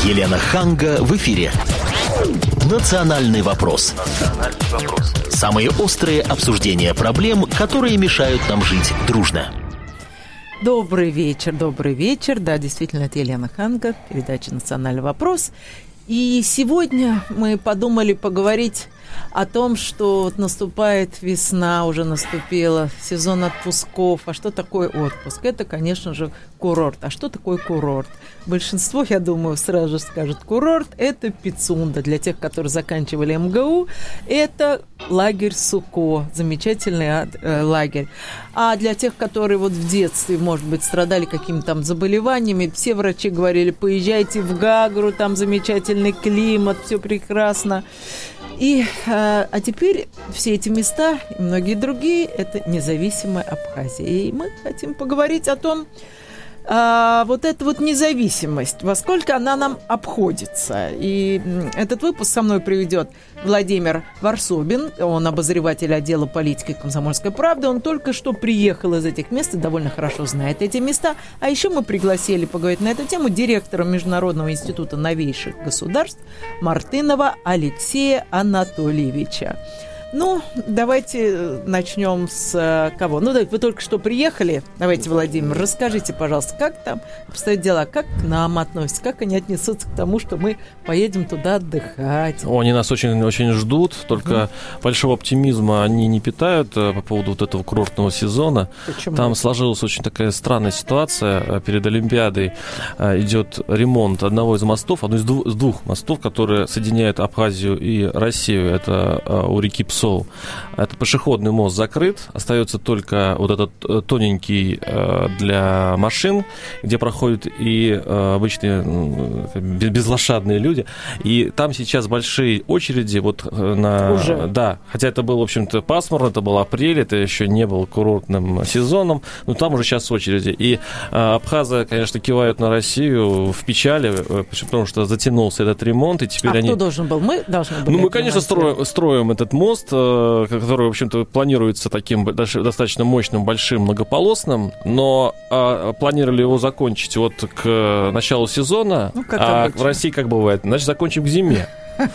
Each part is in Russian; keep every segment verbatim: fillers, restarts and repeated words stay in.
Елена Ханга в эфире. «Национальный вопрос». «Национальный вопрос». Самые острые обсуждения проблем, которые мешают нам жить дружно. Добрый вечер, добрый вечер. Да, действительно, это Елена Ханга, передача «Национальный вопрос». И сегодня мы подумали поговорить о том, что вот наступает весна, уже наступила, сезон отпусков. А что такое отпуск? Это, конечно же, курорт. А что такое курорт? Большинство, я думаю, сразу же скажет, курорт – это Пицунда. Для тех, которые заканчивали эм гэ у, это лагерь Суко, замечательный э, лагерь. А для тех, которые вот в детстве, может быть, страдали какими-то там заболеваниями, все врачи говорили, поезжайте в Гагру, там замечательный климат, все прекрасно. И, а, а теперь все эти места и многие другие – это независимая Абхазия. И мы хотим поговорить о том, а, вот эта вот независимость, во сколько она нам обходится. И этот выпуск со мной приведет Владимир Варсобин, он обозреватель отдела политики «Комсомольской правды». Он только что приехал из этих мест и довольно хорошо знает эти места. А еще мы пригласили поговорить на эту тему директора Международного института новейших государств Мартынова Алексея Анатольевича. Ну, давайте начнем с кого? Ну, вы только что приехали. Давайте, Владимир, расскажите, пожалуйста, как там обстоят дела, как к нам относятся, как они отнесутся к тому, что мы поедем туда отдыхать. О, они нас очень-очень ждут, только mm. большого оптимизма они не питают по поводу вот этого курортного сезона. Почему? Там сложилась очень такая странная ситуация. Перед Олимпиадой идет ремонт одного из мостов, одного из двух, из двух мостов, которые соединяют Абхазию и Россию. Это у реки Псо. Этот пешеходный мост закрыт, остается только вот этот тоненький для машин, где проходят и обычные безлошадные люди. И там сейчас большие очереди вот на... Уже? Да, хотя это был, в общем-то, пасмурно, это был апрель, это еще не был курортным сезоном, но там уже сейчас очереди. И абхазы, конечно, кивают на Россию в печали, потому что затянулся этот ремонт, и теперь а они... кто должен был? Мы должны были? Ну, мы, конечно, строим, строим этот мост, который, в общем-то, планируется таким достаточно мощным, большим, многополосным, но а, планировали его закончить вот к началу сезона, ну, а обычно. В России как бывает, значит, закончим к зиме.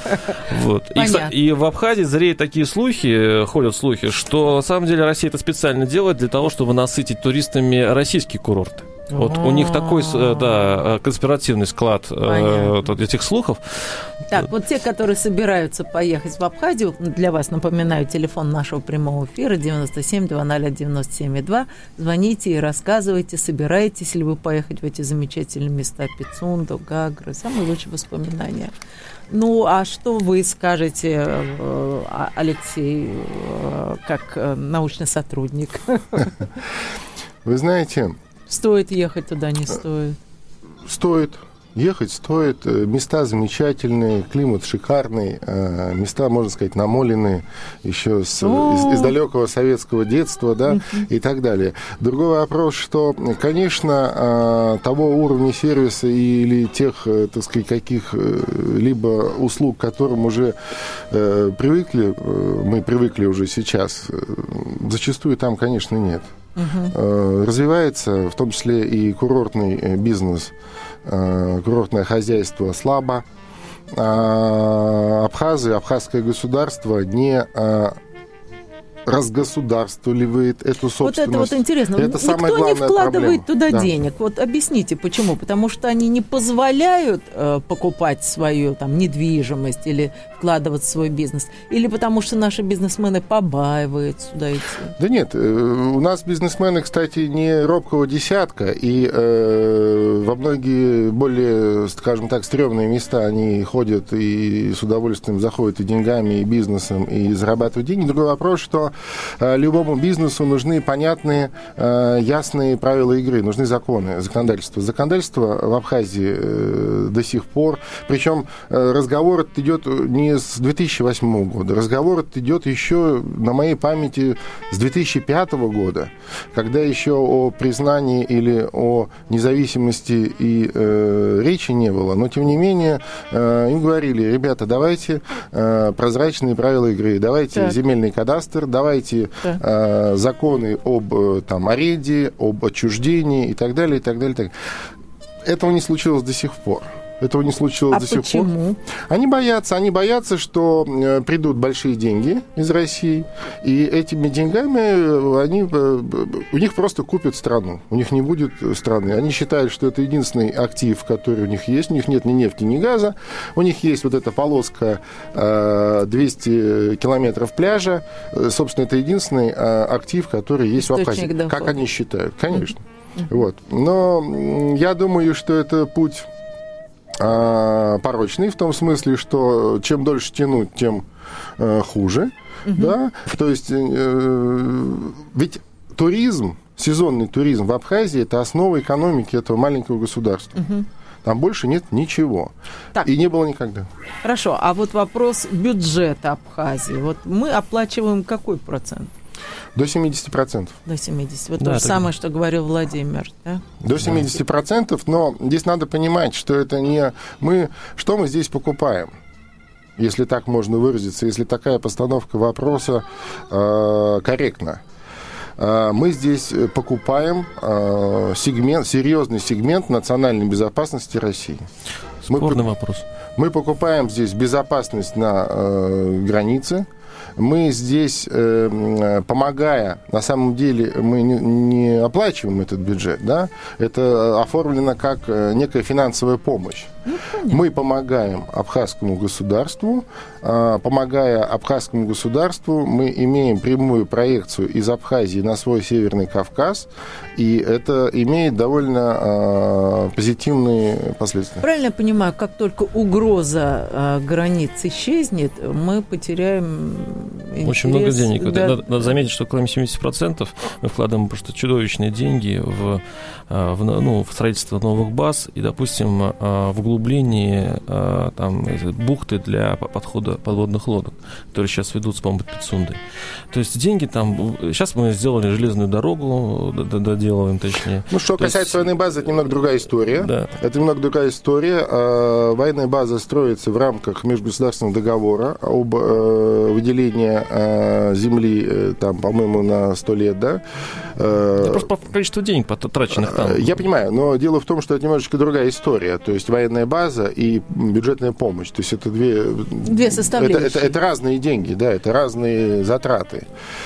Вот. И, и в Абхазии зреют такие слухи, ходят слухи, что на самом деле Россия это специально делает для того, чтобы насытить туристами российские курорты. Вот у них такой, да, конспиративный склад э, этих слухов. Так, вот те, которые собираются поехать в Абхазию, для вас напоминаю, телефон нашего прямого эфира девяносто семь двадцать ноль девяносто семь два. Звоните и рассказывайте, собираетесь ли вы поехать в эти замечательные места Пицунду, Гагры, самые лучшие воспоминания. Ну, а что вы скажете, Алексей, как научный сотрудник? Вы знаете... Стоит ехать туда, не стоит? Стоит. Ехать стоит. Места замечательные, климат шикарный, места, можно сказать, намоленные еще с, из, из далекого советского детства, да, uh-huh. и так далее. Другой вопрос, что, конечно, того уровня сервиса или тех, так сказать, каких-либо услуг, к которым уже привыкли, мы привыкли уже сейчас, зачастую там, конечно, нет. Uh-huh. Развивается, в том числе и курортный бизнес, курортное хозяйство слабо. Абхазы, абхазское государство не разгосударствливает эту собственность. Вот это вот интересно. Это Никто самая не вкладывает проблема. туда да. денег. Вот объясните, почему? Потому что они не позволяют э, покупать свою там недвижимость или вкладывать в свой бизнес? Или потому что наши бизнесмены побаивают сюда идти? Да нет, у нас бизнесмены, кстати, не робкого десятка, и э, во многие более, скажем так, стрёмные места они ходят и с удовольствием заходят и деньгами, и бизнесом, и зарабатывают деньги. Другой вопрос, что э, любому бизнесу нужны понятные, э, ясные правила игры, нужны законы, законодательство. Законодательство в Абхазии э, до сих пор, причем э, разговор идет не с две тысячи восьмого года, разговор идет еще, на моей памяти, с две тысячи пятого года, когда еще о признании или о независимости и э, речи не было, но тем не менее э, им говорили: ребята, давайте э, прозрачные правила игры, давайте так. земельный кадастр, давайте э, законы об там, аренде, об отчуждении и так далее, и так далее, и так далее. Этого не случилось до сих пор. Этого не случилось а до сих почему? пор. Они боятся, они боятся, что э, придут большие деньги из России, и этими деньгами они, э, у них просто купят страну. У них не будет страны. Они считают, что это единственный актив, который у них есть. У них нет ни нефти, ни газа. У них есть вот эта полоска э, двести километров пляжа. Собственно, это единственный э, актив, который есть в Абхазии. Дохода. Как они считают, конечно. Mm-hmm. Вот. Но я думаю, что это путь порочный, в том смысле, что чем дольше тянуть, тем э, хуже. Угу. Да? То есть, э, ведь туризм, сезонный туризм в Абхазии – это основа экономики этого маленького государства. Угу. Там больше нет ничего. Так. И не было никогда. Хорошо, а вот вопрос бюджета Абхазии. Вот мы оплачиваем какой процент? До семьдесят процентов. До семидесяти процентов. Вот да, то же так... самое, что говорил Владимир, да? До семидесяти процентов, но здесь надо понимать, что это не мы... Что мы здесь покупаем? Если так можно выразиться, если такая постановка вопроса э, корректна. Э, мы здесь покупаем э, сегмент, серьезный сегмент национальной безопасности России. Спорный мы, вопрос. Мы покупаем здесь безопасность на э, границе. Мы здесь, э, помогая, на самом деле мы не, не оплачиваем этот бюджет, да? Это оформлено как некая финансовая помощь. Ну, мы помогаем абхазскому государству. Э, помогая абхазскому государству, мы имеем прямую проекцию из Абхазии на свой Северный Кавказ, и это имеет довольно э, позитивные последствия. Правильно я понимаю, как только угроза э, границ исчезнет, мы потеряем интерес. Очень много денег. Да. Надо, надо заметить, что кроме семидесяти процентов мы вкладываем просто чудовищные деньги в, в, ну, в строительство новых баз и, допустим, в углубление там, бухты для подхода подводных лодок, которые сейчас ведутся, по-моему, под Пицундой. То есть деньги там... Сейчас мы сделали железную дорогу, доделываем, точнее. Ну, что То касается есть... военной базы, это немного другая история. Да. Это немного другая история. Военная база строится в рамках межгосударственного договора об выделении земли, там, по-моему, на сто лет, да? Это просто по количеству денег, потраченных там. Я понимаю, но дело в том, что это немножечко другая история. То есть военная база и бюджетная помощь. То есть это две... Две составляющие. Это, это, это разные деньги, да, это разные затраты.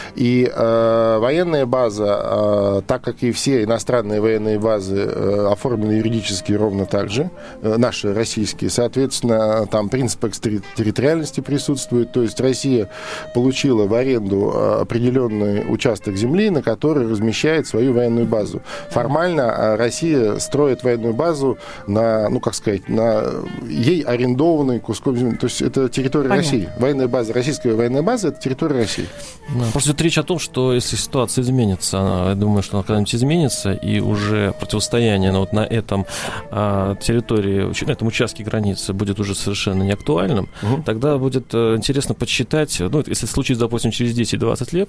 И э, военная база, э, так как и все иностранные военные базы, э, оформлены юридически ровно так же, э, наши российские, соответственно, там принцип экстерриториальности присутствует. То есть Россия получила в аренду определенный участок земли, на который размещает свою военную базу. Формально Россия строит военную базу на, ну, как сказать, на ей арендованный куском земли. То есть это территория Понятно. России. Военная база, российская военная база – это территория России. Да, просто идет речь о том, что если ситуация изменится, она, я думаю, что она когда-нибудь изменится, и уже противостояние на, вот на этом а, территории, на этом участке границы будет уже совершенно неактуальным, угу. Тогда будет а, интересно подсчитать, ну, если случится, допустим, через десять-двадцать лет,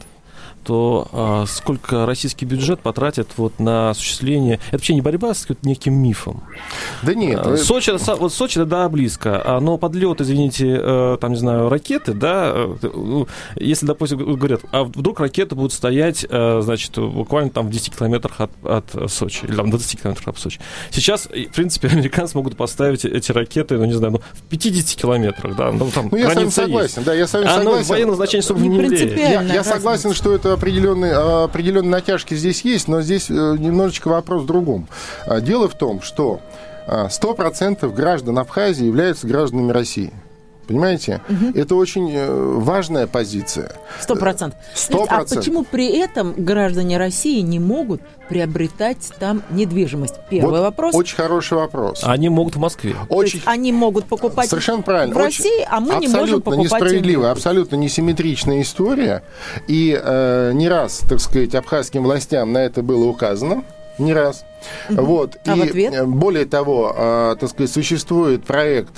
то а, сколько российский бюджет потратит вот на осуществление... Это вообще не борьба с неким мифом. Да нет. А, Сочи, вот Сочи, да, близко, но подлет, извините, там, не знаю, ракеты, да, если, допустим, говорят, а вдруг ракеты будут стоять, значит, буквально там в десяти километрах от, от Сочи, или там в двадцати километрах от Сочи. Сейчас, в принципе, американцы могут поставить эти ракеты, ну, не знаю, ну, в пятидесяти километрах, да, ну, там ну, я с вами согласен, да, я с вами а согласен. Военное значение, чтобы не, не влияет. Я, я согласен, что это определенные, определенные натяжки здесь есть, но здесь немножечко вопрос в другом. Дело в том, что сто процентов граждан Абхазии являются гражданами России. Понимаете? Угу. Это очень важная позиция. Сто процентов. Сто процентов. А почему при этом граждане России не могут приобретать там недвижимость? Первый вот вопрос. Очень хороший вопрос. Они могут в Москве. Очень... Они могут покупать Совершенно правильно. в России, очень... а мы не можем покупать. Абсолютно несправедливая, абсолютно несимметричная история. И э, не раз, так сказать, абхазским властям на это было указано. Не раз. Uh-huh. Вот. А и в ответ? Более того, э, так сказать, существует проект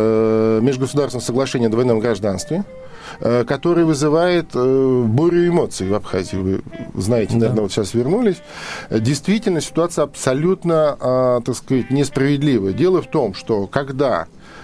э, межгосударственного соглашения о двойном гражданстве, э, который вызывает э, бурю эмоций в Абхазии. Вы знаете, да. Наверное, вот сейчас вернулись. Действительно, ситуация абсолютно, э, так сказать, несправедливая. Дело в том, что когда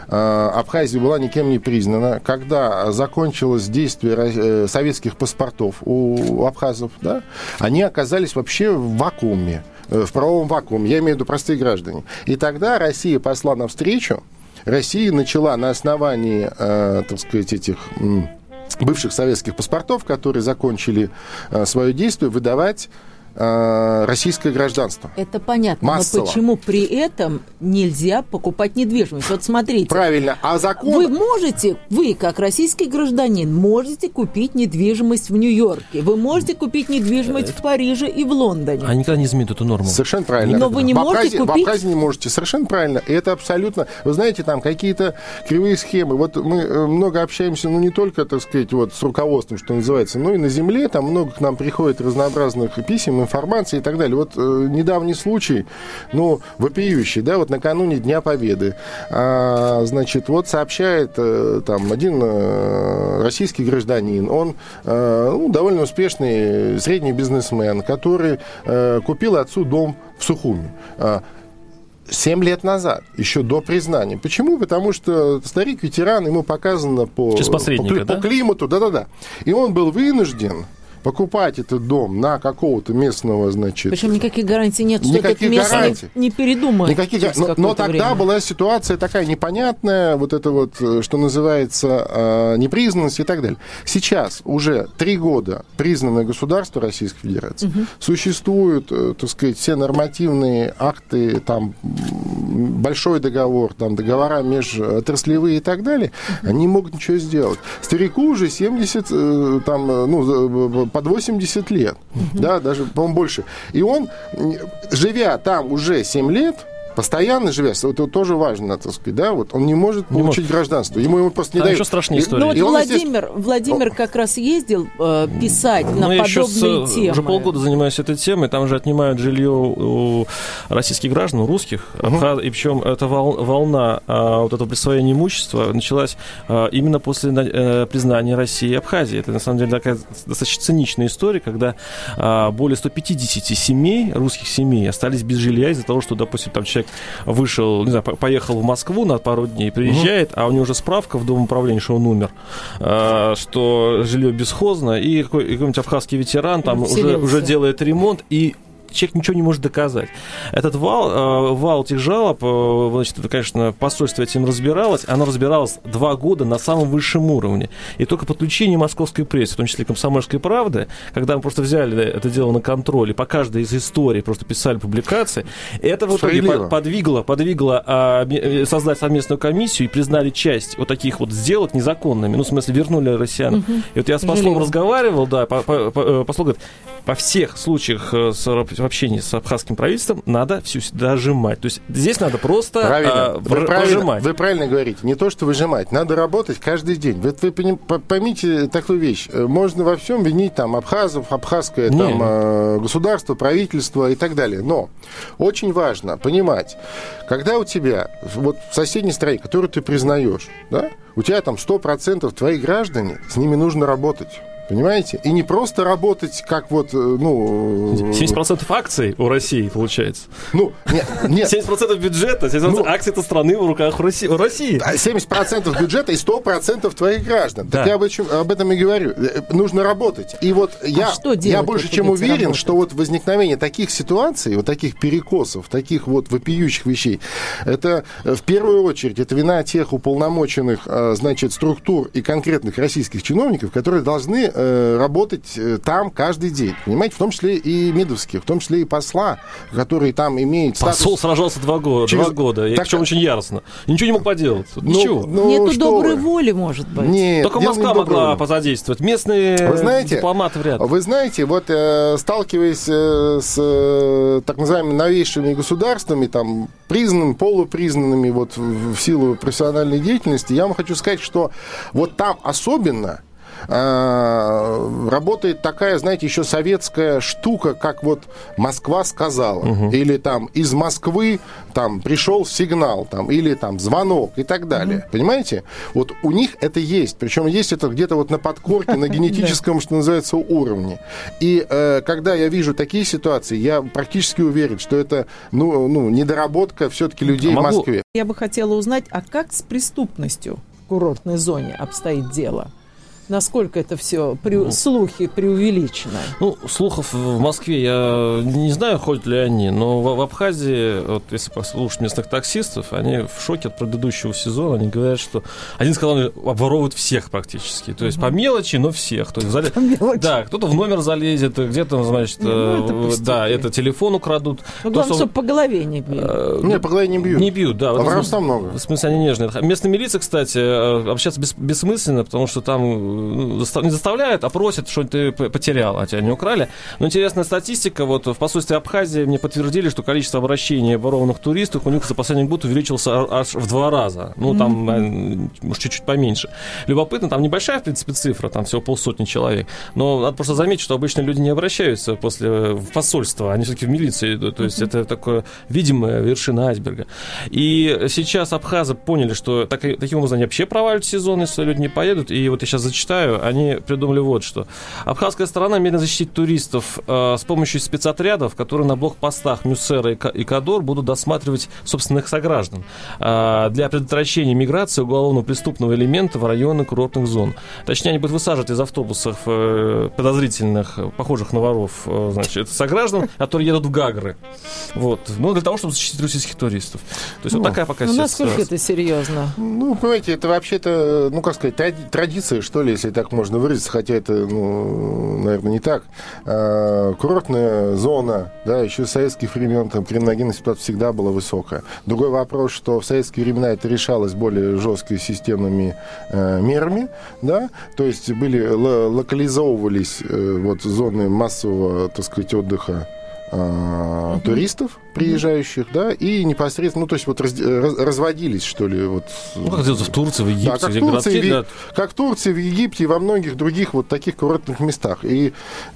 Абхазия была никем не признана, когда закончилось действие советских паспортов у абхазов, да, они оказались вообще в вакууме, в правовом вакууме, я имею в виду простые граждане. И тогда Россия пошла навстречу Россия начала на основании, э, так сказать, этих м, бывших советских паспортов, которые закончили э, свое действие, выдавать российское гражданство. Это понятно, массово. Но почему при этом нельзя покупать недвижимость? Вот смотрите. Правильно, а закон... Вы можете, вы как российский гражданин, можете купить недвижимость в Нью-Йорке, вы можете купить недвижимость в Париже и в Лондоне. Они никогда не изменят эту норму. Совершенно правильно. Но вы не в можете Абхазии, купить... В Абхазии не можете, совершенно правильно. И это абсолютно... Вы знаете, там какие-то кривые схемы. Вот мы много общаемся, ну, не только, так сказать, вот с руководством, что называется, но и на земле. Там много к нам приходит разнообразных писем, информации и так далее. Вот э, недавний случай, ну, вопиющий, да, вот накануне Дня Победы, а, значит, вот сообщает э, там один э, российский гражданин, он э, ну, довольно успешный средний бизнесмен, который э, купил отцу дом в Сухуми. Семь лет назад, еще до признания. Почему? Потому что старик-ветеран, ему показано по, по, по, да? по климату, да-да-да. И он был вынужден покупать этот дом на какого-то местного, значит... Причем никаких гарантий нет, что никаких этот местный гарантий. не передумает. Никаких... Но, но тогда время. была ситуация такая непонятная, вот это вот, что называется, непризнанность и так далее. Сейчас уже три года признанное государство Российской Федерации, угу. существуют, так сказать, все нормативные акты, там, большой договор, там, договора межотраслевые и так далее, угу. они не могут ничего сделать. Старику уже семьдесят, там, ну, под восемьдесят лет, uh-huh. да, даже, по-моему, больше. И он, живя там уже семь лет, постоянно живя, это тоже важно, так сказать, да, вот он не может не получить может. гражданство, ему его просто не а дают. Еще страшнее история. Ну вот Владимир, Владимир как раз ездил э, писать ну, на я подобные сейчас, темы. Уже полгода занимаюсь этой темой, там же отнимают жилье у российских граждан, у русских, uh-huh. и причем эта волна а, вот этого присвоения имущества началась а, именно после а, признания России и Абхазии. Это на самом деле такая достаточно циничная история, когда а, более ста пятидесяти семей, русских семей, остались без жилья из-за того, что, допустим, там человек вышел, не знаю, поехал в Москву на пару дней, приезжает, угу. а у него уже справка в Дом управления, что он умер, что жилье бесхозно, и какой-нибудь абхазский ветеран там уже, уже делает ремонт, и человек ничего не может доказать. Этот вал, вал этих жалоб, значит, это, конечно, посольство этим разбиралось, оно разбиралось два года на самом высшем уровне. И только подключение московской прессы, в том числе «Комсомольской правды», когда мы просто взяли это дело на контроль и по каждой из историй просто писали публикации, это в итоге подвигло, подвигло а, создать совместную комиссию и признали часть вот таких вот сделок незаконными. Ну, в смысле, вернули россиян. Угу. И вот я с послом разговаривал, да, по, по, по, посол говорит, по всех случаях с в общении с абхазским правительством надо все дожимать. То есть здесь надо просто а, вы, в, правильно, прожимать. Вы правильно говорите. Не то, что выжимать. Надо работать каждый день. Вы, вы поймите такую вещь. Можно во всем винить там абхазов, абхазское там, государство, правительство и так далее. Но очень важно понимать, когда у тебя вот в соседней стране, которую ты признаешь, да, у тебя там сто процентов твои граждане, с ними нужно работать. Понимаете? И не просто работать как вот, ну... семьдесят процентов акций у России, получается. Ну, нет. нет. семьдесят процентов бюджета, семьдесят процентов ну, акций этой страны в руках у России. семьдесят процентов бюджета и сто процентов твоих граждан. Да. Так я об этом, об этом и говорю. Нужно работать. И вот а я, я больше чем уверен, работать? Что вот возникновение таких ситуаций, вот таких перекосов, таких вот вопиющих вещей, это в первую очередь, это вина тех уполномоченных, значит, структур и конкретных российских чиновников, которые должны работать там каждый день, понимаете, в том числе и МИДовских, в том числе и посла, который там имеет статус... Посол сражался два года, Через... два года и так... причем очень яростно. Ничего не мог поделать. Ну, Ничего. Ну, Нету доброй вы? воли, может быть. Нет, только Москва могла позадействовать. Местные вы знаете, дипломаты вряд ли. Вы знаете, вот э, сталкиваясь э, с э, так называемыми новейшими государствами, там, признанными, полупризнанными вот, в, в силу профессиональной деятельности, я вам хочу сказать, что вот там особенно работает такая, знаете, еще советская штука, как вот Москва сказала, угу. или там из Москвы там пришел сигнал, там, или там звонок и так далее. Угу. Понимаете? Вот у них это есть. Причем есть это где-то вот на подкорке, на генетическом, что называется, уровне. И э, когда я вижу такие ситуации, я практически уверен, что это ну, ну, недоработка все-таки людей в Москве. Я бы хотела узнать, а как с преступностью в курортной зоне обстоит дело? Насколько это все при... ну, слухи преувеличены? Ну, слухов в Москве я не знаю, ходят ли они, но в, в Абхазии, вот если послушать местных таксистов, они в шоке от предыдущего сезона. Они говорят, что один сказал, обворовывают всех практически. То есть угу. по мелочи, но всех. То есть, залез... По мелочи. Да, кто-то в номер залезет, где-то, значит, ну, это да, это телефон украдут. Ну, главное, То, что... чтобы по голове не бьют. А, не, по голове не бьют. Не бьют, да. Воровства много. В смысле, они нежные. Местная милиция, кстати, общаться бес... бессмысленно, потому что там не заставляют, а просят, что ты потерял, а тебя не украли. Но интересная статистика. Вот в посольстве Абхазии мне подтвердили, что количество обращений ворованных туристов у них за последний год увеличился аж в два раза. Ну, там, mm-hmm. может, чуть-чуть поменьше. Любопытно, там небольшая, в принципе, цифра, там всего полсотни человек. Но надо просто заметить, что обычно люди не обращаются после в посольство, они все-таки в милицию идут. То есть mm-hmm. это такое видимая вершина айсберга. И сейчас абхазы поняли, что так, таким образом они вообще провалят сезон, если люди не поедут. И вот я сейчас зачитаю. Они придумали вот что. Абхазская сторона намерена защитить туристов э, с помощью спецотрядов, которые на блокпостах Мюссера и, и Кадор будут досматривать собственных сограждан э, для предотвращения миграции уголовного преступного элемента в районы курортных зон. Точнее, они будут высаживать из автобусов э, подозрительных, похожих на воров, э, значит, сограждан, которые едут в Гагры. Вот. Ну, для того, чтобы защитить российских туристов. То есть ну, вот такая пока ситуация. Ну, насколько это серьезно? Ну, понимаете, это вообще-то, ну, как сказать, традиция, что ли, если так можно выразиться, хотя это, ну, наверное, не так. А, курортная зона, да, еще с советских времен там криминогенность всегда была высокая. Другой вопрос, что в советские времена это решалось более жестко системными э, мерами, да, то есть были, л- локализовывались э, вот зоны массового, так сказать, отдыха Uh-huh. туристов, приезжающих, uh-huh. да, и непосредственно, ну, то есть вот раз, раз, разводились, что ли, вот. Ну, как где-то в Турции, в Египте, да, как, где Турции, городки, в, да. как в Турции, в Египте и во многих других вот таких курортных местах. И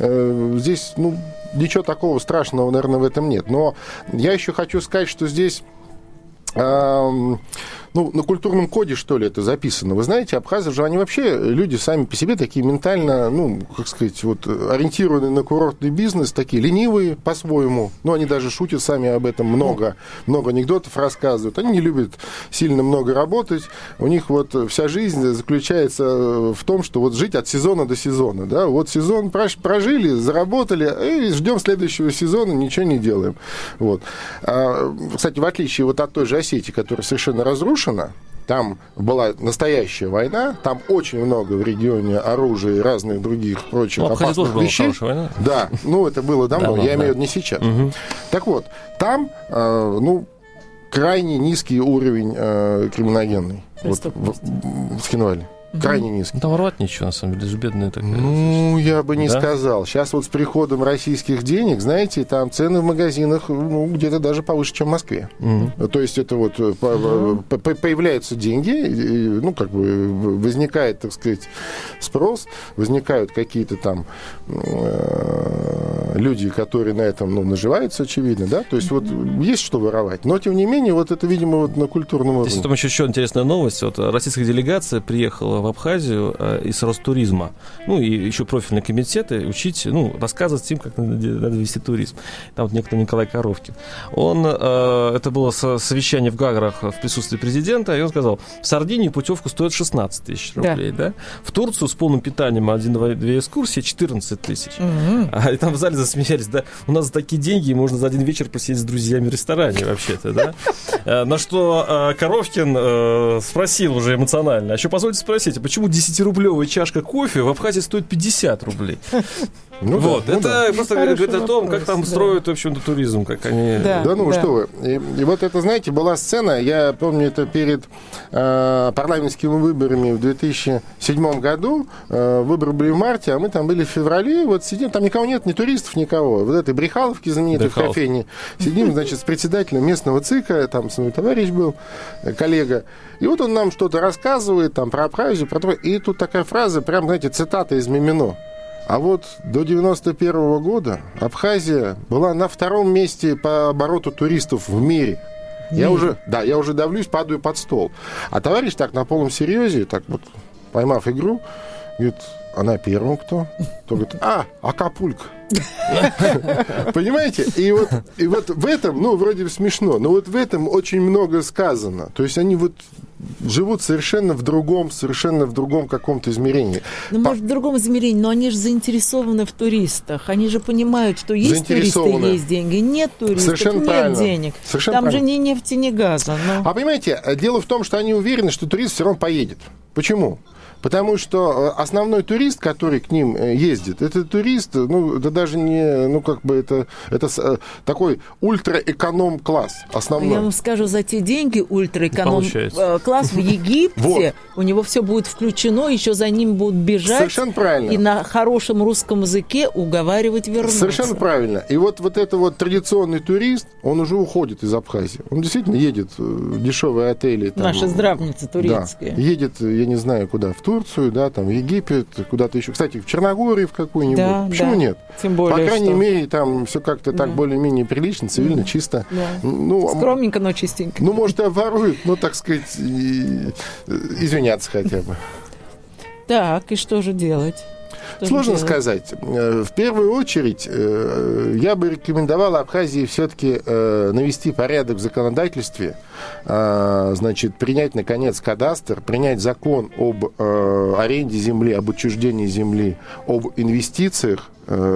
э, здесь, ну, ничего такого страшного, наверное, в этом нет. Но я еще хочу сказать, что здесь... Э, ну, на культурном коде, что ли, это записано. Вы знаете, абхазы же, они вообще люди сами по себе такие ментально, ну, как сказать, вот, ориентированные на курортный бизнес, такие ленивые по-своему. Ну, они даже шутят сами об этом много, много анекдотов рассказывают. Они не любят сильно много работать. У них вот вся жизнь заключается в том, что вот жить от сезона до сезона, да. Вот сезон прожили, заработали, и ждем следующего сезона, ничего не делаем. Вот. А, кстати, в отличие вот от той же Осетии, которая совершенно разрушена, там была настоящая война, там очень много в регионе оружия и разных других прочих ну, опасных вещей. Война. Да, ну это было давно, давно я имею в виду не сейчас. Угу. Так вот, там, э, ну, крайне низкий уровень э, криминогенный вот, в, в Схинвале. Крайне низкий. Там воровать ничего, на самом деле, же бедные такие. Ну, я бы не да? сказал. Сейчас вот с приходом российских денег, знаете, там цены в магазинах, ну, где-то даже повыше, чем в Москве. Mm-hmm. То есть это вот mm-hmm. по- по- появляются деньги, и, ну, как бы возникает, так сказать, спрос, возникают какие-то там э- люди, которые на этом, ну, наживаются, очевидно, да, то есть mm-hmm. вот есть что воровать. Но, тем не менее, вот это, видимо, вот на культурном уровне. Здесь там еще, еще интересная новость. Вот российская делегация приехала в Абхазию э, из Ростуризма, ну, и еще профильные комитеты учить, ну, рассказывать им, как надо, надо вести туризм. Там вот некто Николай Коровкин. Он, э, это было совещание в Гаграх в присутствии президента, и он сказал, в Сардинии путевка стоит шестнадцать тысяч рублей, да. да? В Турцию с полным питанием один-две экскурсии четырнадцать тысяч. Угу. А и там в зале засмеялись, да, у нас за такие деньги можно за один вечер посидеть с друзьями в ресторане, вообще-то, да. На что Коровкин спросил уже эмоционально, а еще позвольте спросить, а почему десятирублевая чашка кофе в Абхазии стоит пятьдесят рублей? Ну, вот, да, это ну, просто да. говорит о том, как там да. строят, в общем-то, туризм, как они... Да, да ну да. что вы. И, и вот это, знаете, была сцена, я помню, это перед э, парламентскими выборами в две тысячи седьмом году, э, выборы были в марте, а мы там были в феврале, вот сидим, там никого нет, ни туристов, никого. Вот этой Брехаловки знаменитой в кофейне сидим, значит, с председателем местного ЦИКа, там свой товарищ был, коллега, и вот он нам что-то рассказывает там про Абхазию, про то, и тут такая фраза, прям, знаете, цитата из Мимино. А вот до девяносто первого года Абхазия была на втором месте по обороту туристов в мире. Я уже, да, я уже давлюсь, падаю под стол. А товарищ так на полном серьезе, так вот, поймав игру, говорит, а на первом кто? Кто говорит, а, Акапулько. Понимаете? И вот, и вот в этом, ну, вроде смешно, но вот в этом очень много сказано. То есть они вот живут совершенно в другом, совершенно в другом каком-то измерении. Ну, может, в другом измерении, но они же заинтересованы в туристах. Они же понимают, что есть туристы, есть деньги. Нет туристов, Совершенно нет правильно. денег. Совершенно Там правильно. же ни нефти, ни газа. Но... А понимаете, дело в том, что они уверены, что турист все равно поедет. Почему? Потому что основной турист, который к ним ездит, это турист, ну, это даже не, ну, как бы, это, это такой ультраэконом-класс основной. Я вам скажу, за те деньги ультраэконом-класс в Египте, вот. У него все будет включено, еще за ним будут бежать. Совершенно правильно. И на хорошем русском языке уговаривать вернуться. Совершенно правильно. И вот, вот это вот традиционный турист, он уже уходит из Абхазии. Он действительно едет в дешевые отели. Там, наши здравницы турецкие. Да, едет, я не знаю куда, в Турцию, да, там, в Египет, куда-то еще. Кстати, в Черногорию в какую-нибудь. Да, Почему да. нет? Тем более, По крайней что... мере, там все как-то так да. более-менее прилично, цивильно, да. чисто. Да. Ну, скромненько, но чистенько. Ну, может, и обворуют, ну, так сказать, и... извиняться хотя бы. Так, и что же делать? Что Сложно же делать? сказать. В первую очередь, я бы рекомендовал Абхазии все-таки навести порядок в законодательстве, значит, принять, наконец, кадастр, принять закон об аренде земли, об отчуждении земли, об инвестициях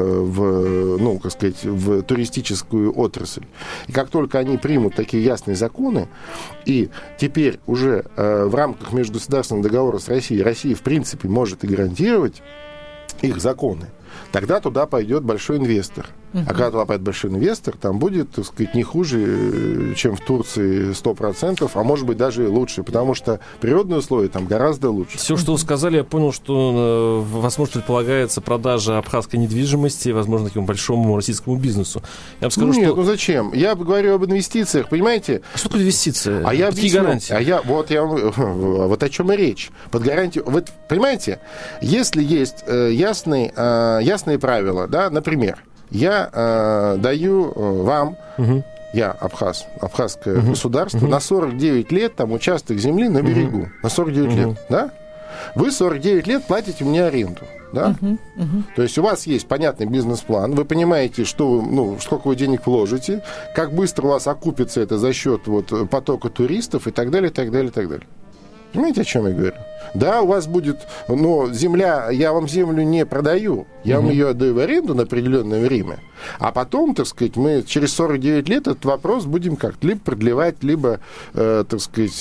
в, ну, как сказать, в туристическую отрасль. И как только они примут такие ясные законы, и теперь уже в рамках межгосударственного договора с Россией, Россия, в принципе, может и гарантировать их законы, тогда туда пойдет большой инвестор. Uh-huh. А когда туда пойдет большой инвестор, там будет, так сказать, не хуже, чем в Турции сто процентов, а может быть даже и лучше, потому что природные условия там гораздо лучше. Все, что вы сказали, я понял, что, возможно, предполагается продажа абхазской недвижимости, возможно, такому большому российскому бизнесу. Я вам скажу, Нет, что... ну зачем? Я говорю об инвестициях, понимаете? А что такое инвестиции? А я Какие объясню. гарантии? А я, вот, я, вот о чем и речь. Под гарантию... Вот, понимаете, если есть э, ясные, э, ясные правила, да, например, я э, даю э, вам, угу. я абхаз, абхазское угу. государство, угу. на сорок девять лет там участок земли на берегу. Угу. На сорок девять угу. лет, да? Вы сорок девять лет платите мне аренду. Да? Uh-huh, uh-huh. То есть у вас есть понятный бизнес-план, вы понимаете, что вы, ну, сколько вы денег вложите, как быстро у вас окупится это за счет вот, потока туристов и так далее, и так далее, и так далее. Понимаете, о чем я говорю? Да, у вас будет, но земля, я вам землю не продаю, я угу. вам ее отдаю в аренду на определенное время, а потом, так сказать, мы через сорок девять лет этот вопрос будем как-то либо продлевать, либо, э, так сказать,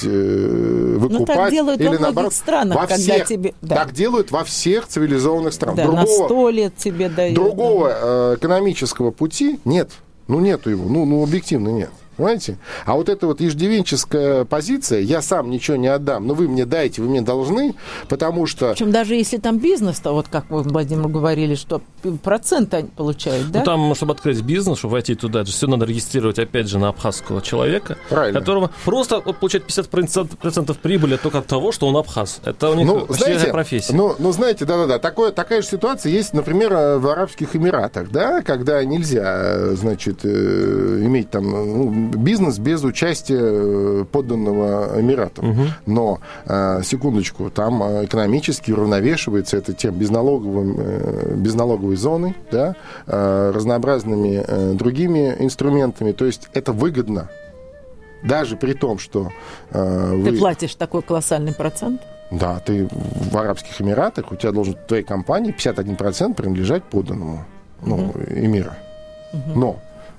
э, выкупать. Ну, так делают или во многих наоборот, странах, во когда всех, тебе... Да. Так делают во всех цивилизованных странах. Да, другого, на сто лет тебе дают. Другого да. э, экономического пути нет, ну, нету его, ну, ну объективно нет. Понимаете? А вот эта вот иждивенческая позиция, я сам ничего не отдам, но вы мне дайте, вы мне должны, потому что... Причем даже если там бизнес-то, вот как вы, Владимир, говорили, что процент они получают, да? Ну, там, чтобы открыть бизнес, чтобы войти туда, все надо регистрировать, опять же, на абхазского человека, правильно. Которого просто получает пятьдесят процентов прибыли только от того, что он абхаз. Это у них ну, знаете, профессия. Ну, ну, знаете, да-да-да, такое, такая же ситуация есть, например, в Арабских Эмиратах, да, когда нельзя, значит, иметь там... Ну, бизнес без участия подданного Эмиратов. Угу. Но, э, секундочку, там экономически уравновешивается это тем безналоговым, э, безналоговой зоной, да, э, разнообразными э, другими инструментами. То есть это выгодно. Даже при том, что... Э, вы... Ты платишь такой колоссальный процент? Да, ты в Арабских Эмиратах, у тебя должен в твоей компании пятьдесят один процент принадлежать подданному, ну, угу. эмира. Угу. Но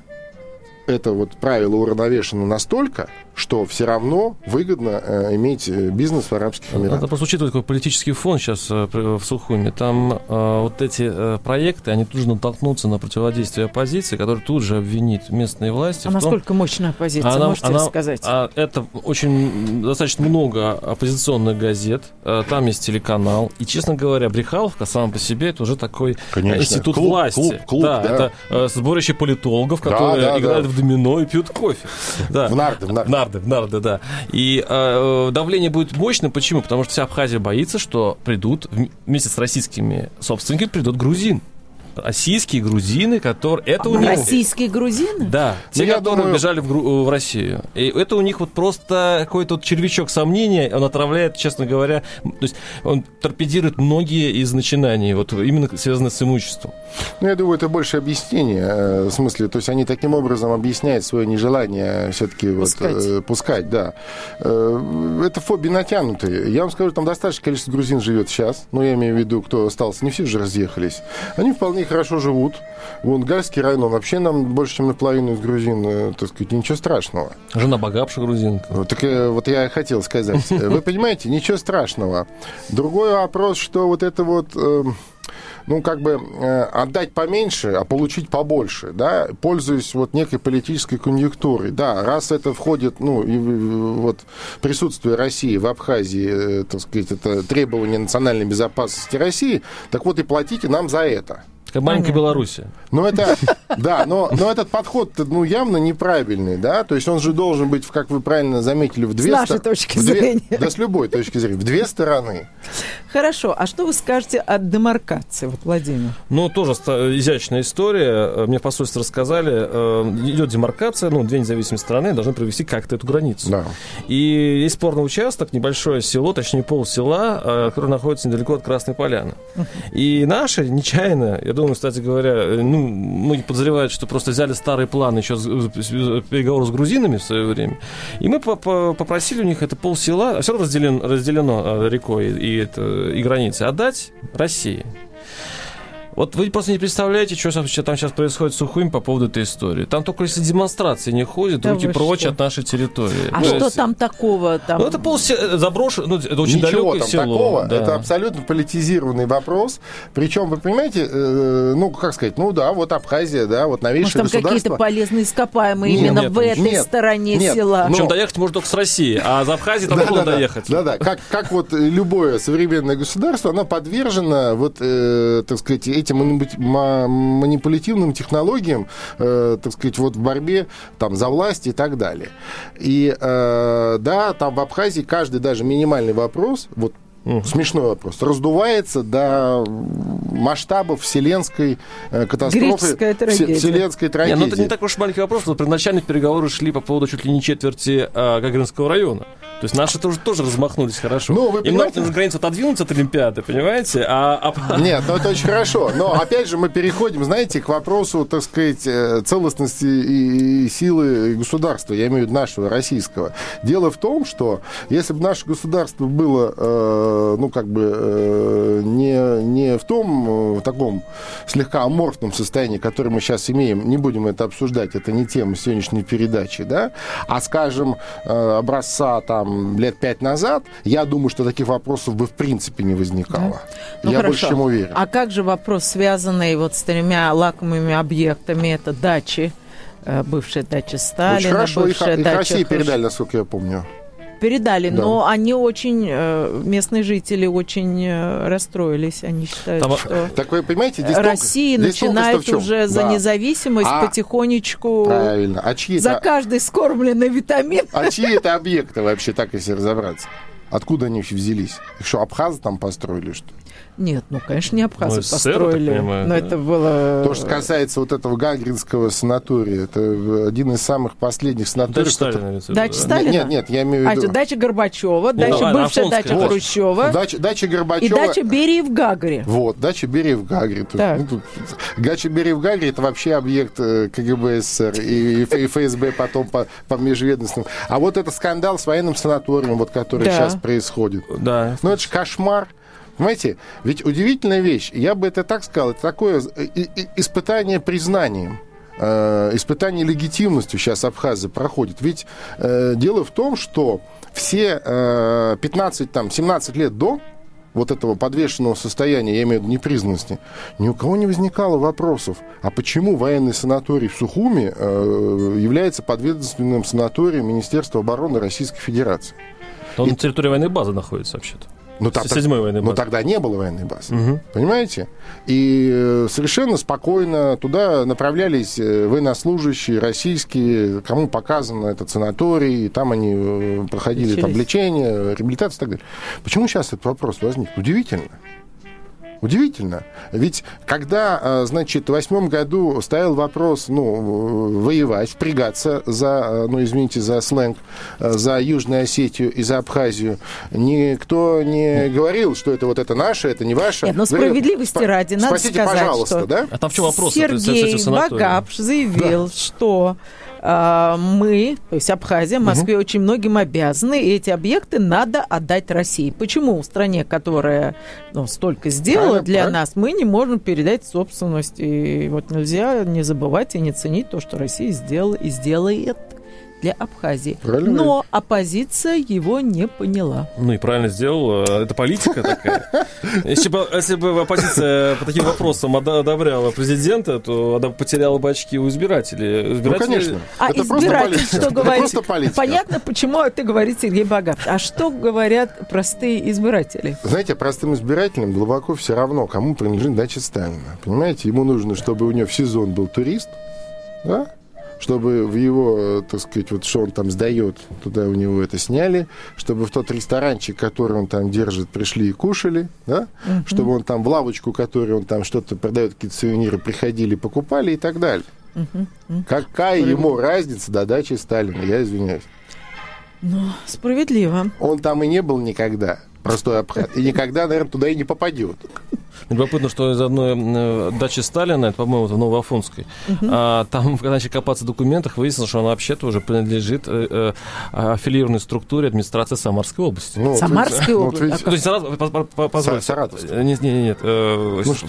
это вот правило уравновешено настолько, что все равно выгодно э, иметь бизнес в Арабских Эмиратах. Надо просто учитывать, какой политический фон сейчас э, в Сухуми. Там э, вот эти э, проекты, они тут же натолкнутся на противодействие оппозиции, которая тут же обвинит местные власти. А в том, насколько мощная оппозиция, она, можете она, рассказать? А, это очень достаточно много оппозиционных газет, э, там есть телеканал. И, честно говоря, Брехаловка сама по себе это уже такой Конечно. институт клуб, власти. Клуб, клуб, да, да. Это э, сборище политологов, которые да, да, играют да. в домино и пьют кофе. Да. В нарды, в нарды. Нарды, в нарды, да. И э, давление будет мощным. Почему? Потому что вся Абхазия боится, что придут вместе с российскими собственниками придут грузин. Российские грузины, которые... Это у них... Российские грузины? Да, те, я которые думаю... бежали в, Гру... в Россию. И это у них вот просто какой-то вот червячок сомнения, он отравляет, честно говоря, то есть он торпедирует многие из начинаний, вот именно связанных с имуществом. Ну, я думаю, это больше объяснение, в смысле, то есть они таким образом объясняют свое нежелание все-таки пускать. Вот, э, пускать, да. Э, это фобии натянутые. Я вам скажу, там достаточное количество грузин живет сейчас, но я имею в виду, кто остался, не все же разъехались. Они вполне хорошо живут. Вон, Гальский район, он вообще нам больше, чем наполовину из грузин, э, так сказать, ничего страшного. Жена богатша грузинка. Вот, так э, вот я хотел сказать. Вы понимаете, ничего страшного. Другой вопрос, что вот это вот... Э, ну, как бы э, отдать поменьше, а получить побольше, да, пользуясь вот некой политической конъюнктурой. Да, раз это входит, ну, и, вот присутствие России в Абхазии, э, так сказать, это требование национальной безопасности России, так вот и платите нам за это. Как маленькая Белоруссия. Ну, это, да, но, но этот подход, ну, явно неправильный, да, то есть он же должен быть, как вы правильно заметили, в две стороны. С нашей ст... точки две, зрения. Да, с любой точки зрения, в две стороны. Хорошо, а что вы скажете о демаркации, вот, Владимир? Ну, тоже изящная история. Мне в посольстве рассказали, идет демаркация, ну, две независимые страны должны провести как-то эту границу. Да. И есть спорный участок, небольшое село, точнее, полсела, которое находится недалеко от Красной Поляны. И наши нечаянно, я думаю, кстати говоря, ну, многие подозревают, что просто взяли старые планы еще переговоров с грузинами в свое время. И мы попросили у них это полсела, все равно разделено, разделено рекой и, это, и границей, отдать России. Вот вы просто не представляете, что там сейчас происходит с Сухуми по поводу этой истории. Там только если демонстрации не ходят, да руки прочь что? От нашей территории. А То что есть... там такого? Там... Ну, это полсела заброшено, ну, это очень далекое там село. Такого. Да. Это абсолютно политизированный вопрос. Причем, вы понимаете, э, ну, как сказать, ну да, вот Абхазия, да, вот новейшее государство. Может, там какие-то полезные ископаемые нет, именно нет, в этой нет, стороне нет, села. Причем но... доехать можно только с России, а за Абхазией там трудно доехать. Да-да, как, как вот любое современное государство, оно подвержено, вот, э, так сказать, этим манипулятивным технологиям, э, так сказать, вот в борьбе там, за власть и так далее. И э, да, там в Абхазии каждый даже минимальный вопрос, вот Uh-huh. смешной вопрос, раздувается до масштабов вселенской э, катастрофы, трагедия. вселенской трагедии. Не, ну это не так уж маленький вопрос, но первоначальные переговоры шли по поводу чуть ли не четверти э, Гагаринского района. То есть наши тоже, тоже размахнулись хорошо. Ну, вы им надо на границу отодвинуться от Олимпиады, понимаете? А, а... Нет, ну это очень хорошо. Но опять же мы переходим, знаете, к вопросу, так сказать, целостности и силы государства, я имею в виду нашего, российского. Дело в том, что если бы наше государство было э, ну, как бы э, не, не в том, в таком слегка аморфном состоянии, которое мы сейчас имеем, не будем это обсуждать, это не тема сегодняшней передачи, да, а, скажем, э, образца там лет пять назад, я думаю, что таких вопросов бы в принципе не возникало. Да? Ну, я хорошо. Больше чем уверен. А как же вопрос, связанный вот с тремя лакомыми объектами, это дачи, бывшая дача Сталина, очень хорошо, бывшая их, дача... их России передали, насколько я помню. Передали, да. но они очень, местные жители очень расстроились. Они считают, Там, что так вы понимаете, здесь Россия здесь начинает уже да. за независимость а, потихонечку правильно. А чьи за это... каждый скормленный витамин. А чьи это объекты вообще, так если разобраться? Откуда они вообще взялись? Их что, абхазы там построили, что ли? Нет, ну, конечно, не абхазы ну, построили, сэр, понимаю, но да? это было... То, что касается вот этого Гагаринского санатория, это один из самых последних санаториев. Дача Сталина. Который... Дача Сталина? Нет, нет, я имею в виду... А, дача Горбачева, дача, ну, бывшая дача вот. Хрущева. Дача, дача Горбачева. И дача Берии в Гагаре. Вот, дача Берии в Гагаре. Ну, тут... Дача Берии в Гагаре — это вообще объект КГБ СССР и, и ФСБ потом по, по межведомственным. А вот это скандал с военным санаторием, вот, который да. сейчас происходит. Да. Ну, это же кошмар. Понимаете, ведь удивительная вещь, я бы это так сказал, это такое испытание признанием, испытание легитимностью сейчас Абхазия проходит. Ведь дело в том, что все пятнадцать-семнадцать лет до вот этого подвешенного состояния, я имею в виду непризнанности, ни у кого не возникало вопросов, а почему военный санаторий в Сухуми является подведомственным санаторием Министерства обороны Российской Федерации. Он И... на территории военной базы находится вообще-то. Ну, так, но тогда не было военной базы, угу. понимаете? И совершенно спокойно туда направлялись военнослужащие российские, кому показано этот санаторий, и там они проходили там, лечение, реабилитацию и так далее. Почему сейчас этот вопрос возник? Удивительно. Удивительно. Ведь когда, значит, в восьмом году стоял вопрос, ну, воевать, впрягаться за, ну, извините за сленг, за Южную Осетию и за Абхазию, никто не говорил, что это вот это наше, это не ваше. Нет, но справедливости Говорили, ради, надо спасите, сказать, пожалуйста, что да? А там в чем вопрос? Сергей Багапш заявил, да. что э, мы, то есть Абхазия, Москве, угу. очень многим обязаны, и эти объекты надо отдать России. Почему в стране, которая ну, столько сделала правильно, для правильно. нас, мы не можем передать собственность? И вот нельзя не забывать и не ценить то, что Россия сделала и сделает для Абхазии. Правильно. Но оппозиция его не поняла. Ну и правильно сделала. Это политика такая. Если бы, если бы оппозиция по таким вопросам одобряла президента, то она потеряла бы очки у избирателей. избирателей... Ну, конечно. А это избиратель что говорит? Политика. Понятно, почему это говорит Сергей Багапш. А что говорят простые избиратели? Знаете, простым избирателям глубоко все равно, кому принадлежит дача Сталина. Понимаете, ему нужно, чтобы у него в сезон был турист, да? Чтобы в его, так сказать, вот что он там сдает, туда у него это сняли, чтобы в тот ресторанчик, который он там держит, пришли и кушали, да? Uh-huh. Чтобы он там в лавочку, которую он там что-то продает, какие-то сувениры, приходили, покупали и так далее. Uh-huh. Uh-huh. Какая uh-huh. ему разница до дачи Сталина, я извиняюсь. Ну, справедливо. Он там и не был никогда, простой абхаз, и никогда, наверное, туда и не попадет. Любопытно, что из одной э, дачи Сталина, это, по-моему, в Новоафонской, uh-huh. а, там, когда начали копаться в документах, выяснилось, что она вообще-то уже принадлежит э, э, аффилированной структуре администрации Самарской области. Ну, Самарской вот, области? Вот, то есть, Саратов, позвольте. Саратовской. Нет, нет, нет. Э, ну,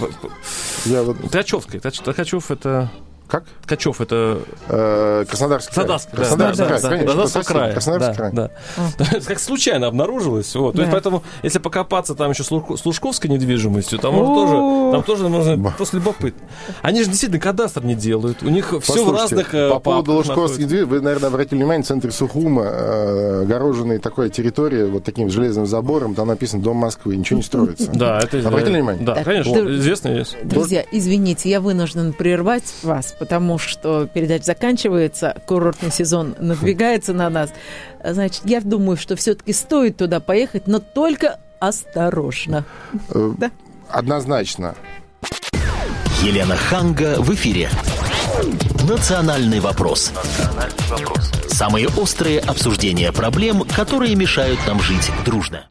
я вот... Ткачевской. Ткачев это... Как? Ткачев это... Э, Краснодарский край. Краснодарский, Краснодарский край, конечно. Краснодарский край. Краснодарский край. Да, да. Как случайно обнаружилось. Вот. Да. То есть, поэтому, если покопаться там еще с лужковской недвижимостью, там можно тоже, там тоже можно просто любопытно. Они же действительно кадастр не делают. У них все в разных... По поводу лужковской недвижимости, вы, наверное, обратили внимание, в центре Сухума огороженная такая территория вот таким железным забором, там написано «Дом Москвы», ничего не строится. Да, это... Обратили внимание? Да, конечно, известно есть. Друзья, извините, я вынужден прервать вас, потому что передача заканчивается, курортный сезон надвигается на нас. Значит, я думаю, что все-таки стоит туда поехать, но только осторожно. Да? Однозначно. Елена Ханга в эфире. Национальный вопрос. Самые острые обсуждения проблем, которые мешают нам жить дружно.